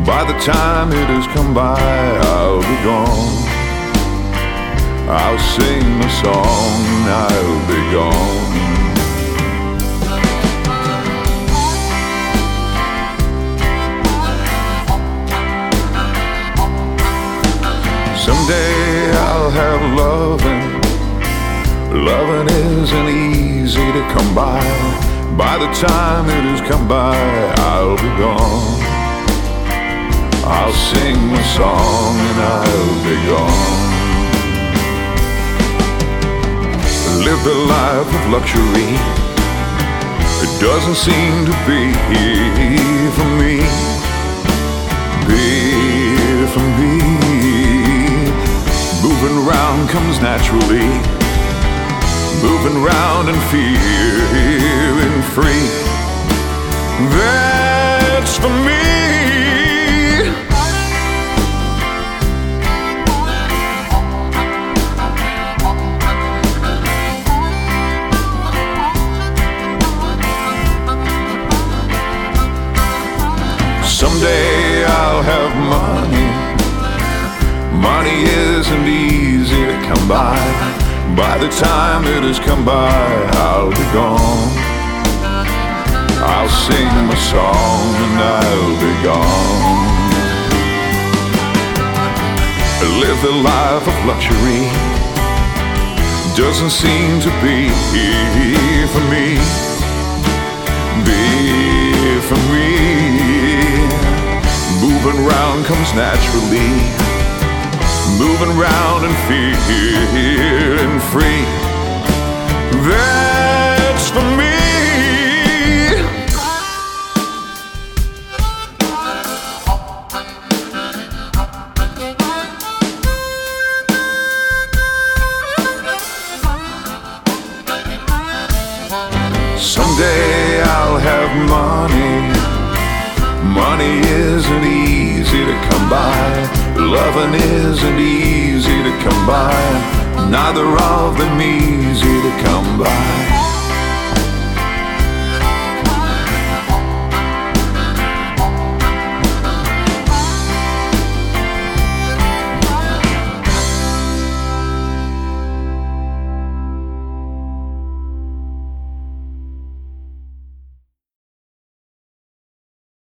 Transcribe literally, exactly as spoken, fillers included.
By the time it has come by, I'll be gone. I'll sing a song and I'll be gone. Someday I'll have loving. Loving isn't easy to come by. By the time it has come by, I'll be gone. I'll sing a song and I'll be gone. Live the life of luxury. It doesn't seem to be for me. Be for me. Moving around comes naturally. Moving round and feeling free. That's for me. Someday I'll have money. Money isn't easy to come by. By the time it has come by, I'll be gone. I'll sing my song and I'll be gone. Live the life of luxury. Doesn't seem to be for me. Be for me. Moving round comes naturally. Moving round and feeling free. That's for me. Someday I'll have money. Money isn't easy to come by. Loving isn't easy to come by. Neither of them easy to come by.